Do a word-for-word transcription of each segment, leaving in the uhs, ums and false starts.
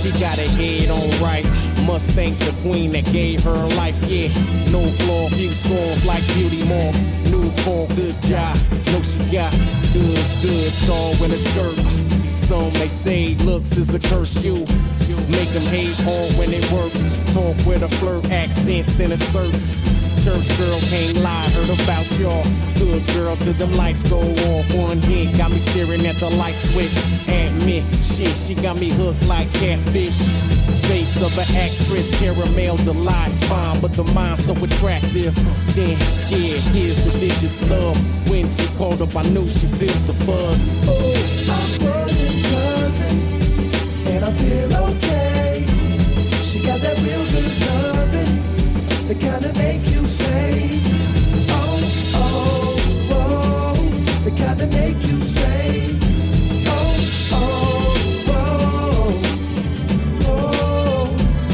She got her head on right. Must thank the queen that gave her life, yeah. No flaw, few scores like beauty marks. New call, good job. No, she got good, good star in a skirt. Some may say looks is a curse, you make them hate hard when it works. Talk with a flirt, accents and asserts. Church girl can't lie, heard about y'all. Good girl till them lights go off. One hit got me staring at the light switch. Admit, shit, she got me hooked like catfish. Face of an actress, caramel delight. Fine, but the mind so attractive. Then, yeah, here's the digits love. When she called up, I knew she felt the buzz. Ooh, I'm buzzing, buzzing, and I feel okay. She got that real good loving, the kind that make you say, oh, oh, oh, the kind that make you say, oh, oh, oh, oh.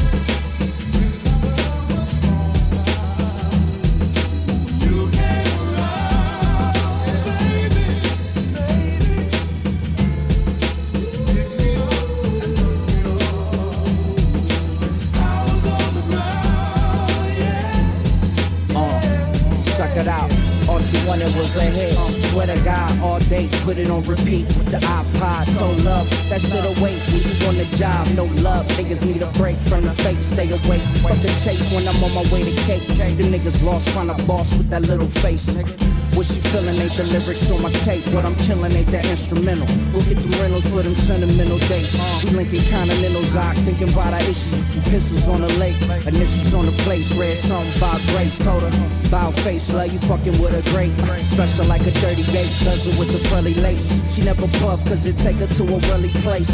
You can't run, baby, baby. Pick me up and dust me off. I was on the ground, yeah. Suck it out. All she wanted was a hit. Swear to God, all day, put it on repeat with the iPod. So love, that shit away when you on the job. No love, niggas need a break from the fake. Stay awake, fuck the chase when I'm on my way to cake. The niggas lost, trying to boss with that little face. What you feeling ain't the lyrics on my tape. What I'm killing ain't that instrumental. Go get them rentals for them sentimental dates. We linking continentals out, thinking about our issues with them pistols on the lake. Initials on the place, read something about Grace. Told her, bow face, love you fucking with a grape. Special like a thirty-eight, dozen with the pearly lace. She never puff, cause it take her to a really place.